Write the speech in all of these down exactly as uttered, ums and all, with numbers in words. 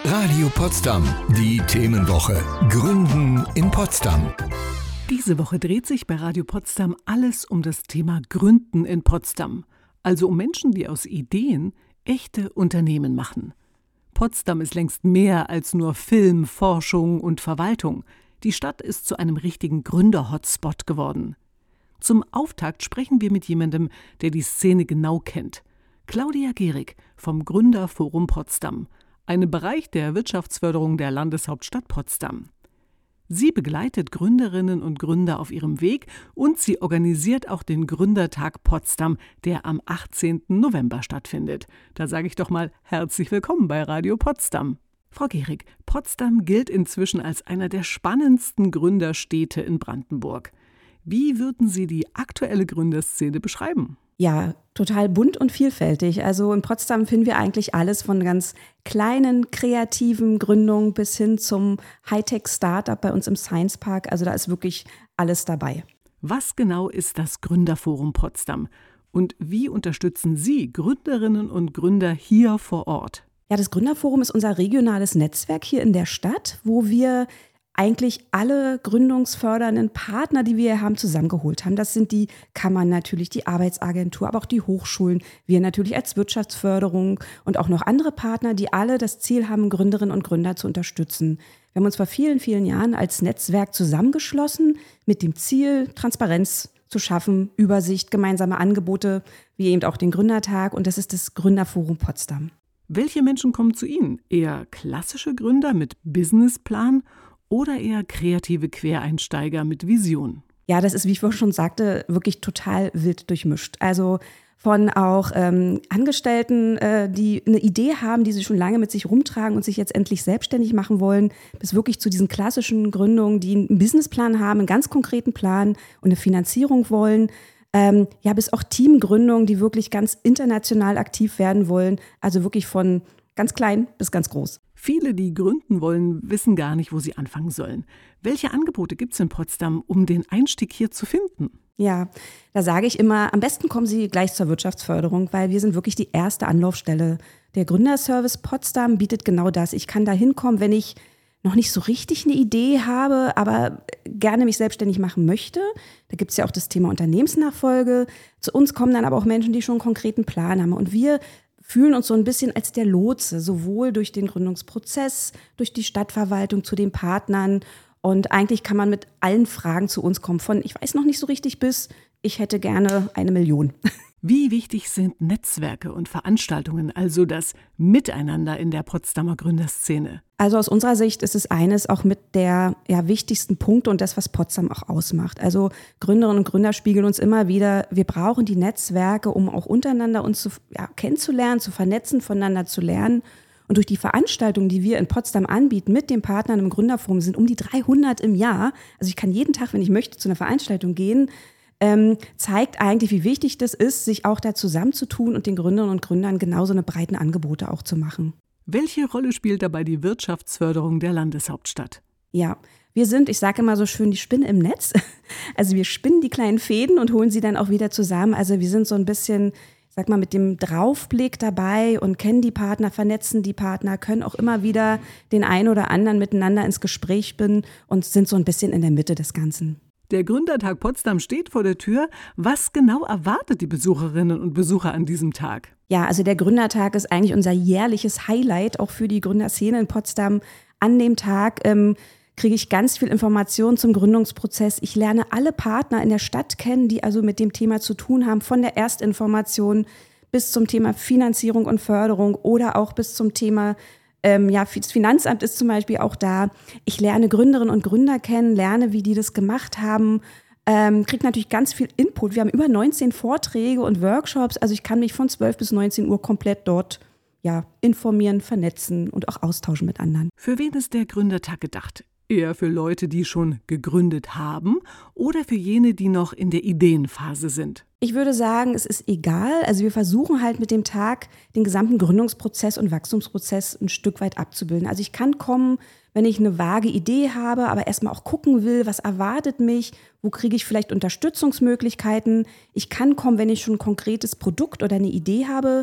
Radio Potsdam, die Themenwoche. Gründen in Potsdam. Diese Woche dreht sich bei Radio Potsdam alles um das Thema Gründen in Potsdam. Also um Menschen, die aus Ideen echte Unternehmen machen. Potsdam ist längst mehr als nur Film, Forschung und Verwaltung. Die Stadt ist zu einem richtigen Gründer-Hotspot geworden. Zum Auftakt sprechen wir mit jemandem, der die Szene genau kennt. Claudia Gehrig vom Gründerforum Potsdam, einem Bereich der Wirtschaftsförderung der Landeshauptstadt Potsdam. Sie begleitet Gründerinnen und Gründer auf ihrem Weg und sie organisiert auch den Gründertag Potsdam, der am achtzehnten November stattfindet. Da sage ich doch mal herzlich willkommen bei Radio Potsdam. Frau Gehrig, Potsdam gilt inzwischen als einer der spannendsten Gründerstädte in Brandenburg. Wie würden Sie die aktuelle Gründerszene beschreiben? Ja, total bunt und vielfältig. Also in Potsdam finden wir eigentlich alles von ganz kleinen, kreativen Gründungen bis hin zum Hightech-Startup bei uns im Science Park. Also da ist wirklich alles dabei. Was genau ist das Gründerforum Potsdam? Und wie unterstützen Sie Gründerinnen und Gründer hier vor Ort? Ja, das Gründerforum ist unser regionales Netzwerk hier in der Stadt, wo wir eigentlich alle gründungsfördernden Partner, die wir haben, zusammengeholt haben. Das sind die Kammern natürlich, die Arbeitsagentur, aber auch die Hochschulen. Wir natürlich als Wirtschaftsförderung und auch noch andere Partner, die alle das Ziel haben, Gründerinnen und Gründer zu unterstützen. Wir haben uns vor vielen, vielen Jahren als Netzwerk zusammengeschlossen mit dem Ziel, Transparenz zu schaffen, Übersicht, gemeinsame Angebote, wie eben auch den Gründertag. Und das ist das Gründerforum Potsdam. Welche Menschen kommen zu Ihnen? Eher klassische Gründer mit Businessplan oder eher kreative Quereinsteiger mit Vision? Ja, das ist, wie ich vorhin schon sagte, wirklich total wild durchmischt. Also von auch ähm, Angestellten, äh, die eine Idee haben, die sie schon lange mit sich rumtragen und sich jetzt endlich selbstständig machen wollen, bis wirklich zu diesen klassischen Gründungen, die einen Businessplan haben, einen ganz konkreten Plan und eine Finanzierung wollen. Ähm, ja, bis auch Teamgründungen, die wirklich ganz international aktiv werden wollen. Also wirklich von ganz klein bis ganz groß. Viele, die gründen wollen, wissen gar nicht, wo sie anfangen sollen. Welche Angebote gibt es in Potsdam, um den Einstieg hier zu finden? Ja, da sage ich immer, am besten kommen Sie gleich zur Wirtschaftsförderung, weil wir sind wirklich die erste Anlaufstelle. Der Gründerservice Potsdam bietet genau das. Ich kann da hinkommen, wenn ich noch nicht so richtig eine Idee habe, aber gerne mich selbstständig machen möchte. Da gibt es ja auch das Thema Unternehmensnachfolge. Zu uns kommen dann aber auch Menschen, die schon einen konkreten Plan haben. Und wir fühlen uns so ein bisschen als der Lotse, sowohl durch den Gründungsprozess, durch die Stadtverwaltung, zu den Partnern. Und eigentlich kann man mit allen Fragen zu uns kommen, von ich weiß noch nicht so richtig bis ich hätte gerne eine Million. Wie wichtig sind Netzwerke und Veranstaltungen, also das Miteinander in der Potsdamer Gründerszene? Also aus unserer Sicht ist es eines auch mit der ja, wichtigsten Punkte und das, was Potsdam auch ausmacht. Also Gründerinnen und Gründer spiegeln uns immer wieder, wir brauchen die Netzwerke, um auch untereinander uns zu, ja, kennenzulernen, zu vernetzen, voneinander zu lernen. Und durch die Veranstaltungen, die wir in Potsdam anbieten, mit den Partnern im Gründerforum, sind um die dreihundert im Jahr. Also ich kann jeden Tag, wenn ich möchte, zu einer Veranstaltung gehen. Ähm, zeigt eigentlich, wie wichtig das ist, sich auch da zusammenzutun und den Gründerinnen und Gründern genauso eine breiten Angebote auch zu machen. Welche Rolle spielt dabei die Wirtschaftsförderung der Landeshauptstadt? Ja, wir sind, ich sage immer so schön, die Spinne im Netz. Also wir spinnen die kleinen Fäden und holen sie dann auch wieder zusammen. Also wir sind so ein bisschen, ich sag mal, mit dem Draufblick dabei und kennen die Partner, vernetzen die Partner, können auch immer wieder den einen oder anderen miteinander ins Gespräch spinnen und sind so ein bisschen in der Mitte des Ganzen. Der Gründertag Potsdam steht vor der Tür. Was genau erwartet die Besucherinnen und Besucher an diesem Tag? Ja, also der Gründertag ist eigentlich unser jährliches Highlight, auch für die Gründerszene in Potsdam. An dem Tag ähm, kriege ich ganz viel Information zum Gründungsprozess. Ich lerne alle Partner in der Stadt kennen, die also mit dem Thema zu tun haben, von der Erstinformation bis zum Thema Finanzierung und Förderung oder auch bis zum Thema Ähm, ja, das Finanzamt ist zum Beispiel auch da. Ich lerne Gründerinnen und Gründer kennen, lerne, wie die das gemacht haben, ähm, kriege natürlich ganz viel Input. Wir haben über neunzehn Vorträge und Workshops, also ich kann mich von zwölf bis neunzehn Uhr komplett dort ja, informieren, vernetzen und auch austauschen mit anderen. Für wen ist der Gründertag gedacht? Eher für Leute, die schon gegründet haben oder für jene, die noch in der Ideenphase sind? Ich würde sagen, es ist egal. Also wir versuchen halt mit dem Tag den gesamten Gründungsprozess und Wachstumsprozess ein Stück weit abzubilden. Also ich kann kommen, wenn ich eine vage Idee habe, aber erstmal auch gucken will, was erwartet mich, wo kriege ich vielleicht Unterstützungsmöglichkeiten. Ich kann kommen, wenn ich schon ein konkretes Produkt oder eine Idee habe.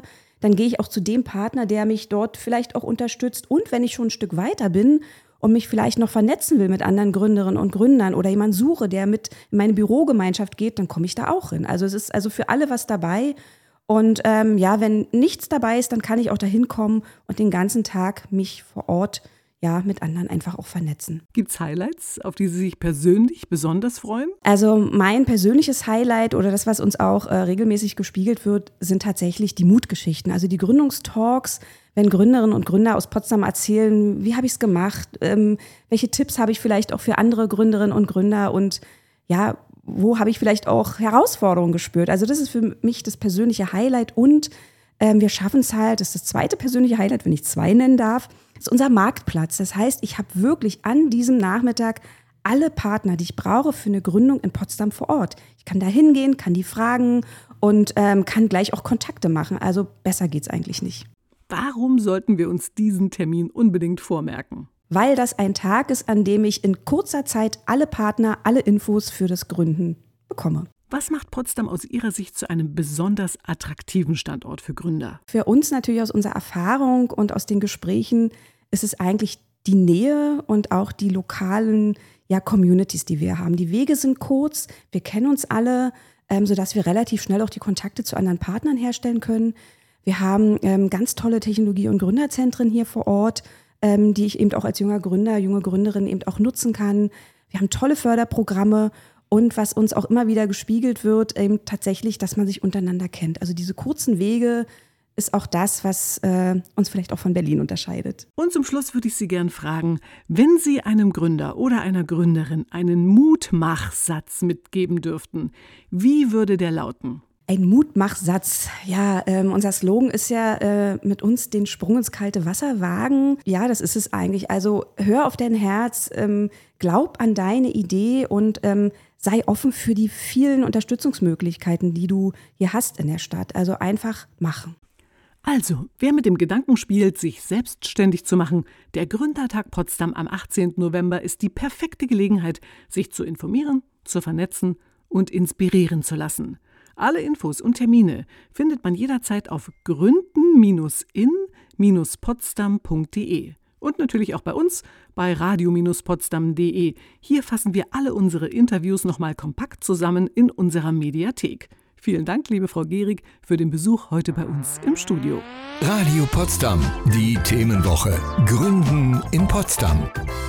dann gehe ich auch zu dem Partner, der mich dort vielleicht auch unterstützt. Und wenn ich schon ein Stück weiter bin und mich vielleicht noch vernetzen will mit anderen Gründerinnen und Gründern oder jemanden suche, der mit in meine Bürogemeinschaft geht, dann komme ich da auch hin. Also es ist also für alle was dabei. Und ähm, ja, wenn nichts dabei ist, dann kann ich auch da hinkommen und den ganzen Tag mich vor Ort ja, mit anderen einfach auch vernetzen. Gibt's Highlights, auf die Sie sich persönlich besonders freuen? Also mein persönliches Highlight oder das, was uns auch äh, regelmäßig gespiegelt wird, sind tatsächlich die Mutgeschichten. Also die Gründungstalks, wenn Gründerinnen und Gründer aus Potsdam erzählen, wie habe ich es gemacht, ähm, welche Tipps habe ich vielleicht auch für andere Gründerinnen und Gründer und ja, wo habe ich vielleicht auch Herausforderungen gespürt. Also das ist für mich das persönliche Highlight und ähm, wir schaffen es halt, das ist das zweite persönliche Highlight, wenn ich zwei nennen darf, ist unser Marktplatz. Das heißt, ich habe wirklich an diesem Nachmittag alle Partner, die ich brauche für eine Gründung in Potsdam vor Ort. Ich kann da hingehen, kann die fragen und ähm, kann gleich auch Kontakte machen. Also besser geht's eigentlich nicht. Warum sollten wir uns diesen Termin unbedingt vormerken? Weil das ein Tag ist, an dem ich in kurzer Zeit alle Partner, alle Infos für das Gründen bekomme. Was macht Potsdam aus Ihrer Sicht zu einem besonders attraktiven Standort für Gründer? Für uns natürlich aus unserer Erfahrung und aus den Gesprächen ist es eigentlich die Nähe und auch die lokalen ja, Communities, die wir haben. Die Wege sind kurz, wir kennen uns alle, ähm, sodass wir relativ schnell auch die Kontakte zu anderen Partnern herstellen können. Wir haben ähm, ganz tolle Technologie- und Gründerzentren hier vor Ort, ähm, die ich eben auch als junger Gründer, junge Gründerin eben auch nutzen kann. Wir haben tolle Förderprogramme. Und was uns auch immer wieder gespiegelt wird, eben tatsächlich, dass man sich untereinander kennt. Also diese kurzen Wege ist auch das, was äh, uns vielleicht auch von Berlin unterscheidet. Und zum Schluss würde ich Sie gern fragen, wenn Sie einem Gründer oder einer Gründerin einen Mutmachsatz mitgeben dürften, wie würde der lauten? Ein Mutmachsatz. Ja, ähm, unser Slogan ist ja äh, mit uns den Sprung ins kalte Wasser wagen. Ja, das ist es eigentlich. Also hör auf dein Herz, ähm, glaub an deine Idee und ähm, sei offen für die vielen Unterstützungsmöglichkeiten, die du hier hast in der Stadt. Also einfach machen. Also, wer mit dem Gedanken spielt, sich selbstständig zu machen, der Gründertag Potsdam am achtzehnten November ist die perfekte Gelegenheit, sich zu informieren, zu vernetzen und inspirieren zu lassen. Alle Infos und Termine findet man jederzeit auf gründen in potsdam punkt de und natürlich auch bei uns bei radio potsdam punkt de. Hier fassen wir alle unsere Interviews nochmal kompakt zusammen in unserer Mediathek. Vielen Dank, liebe Frau Gehrig, für den Besuch heute bei uns im Studio. Radio Potsdam, die Themenwoche. Gründen in Potsdam.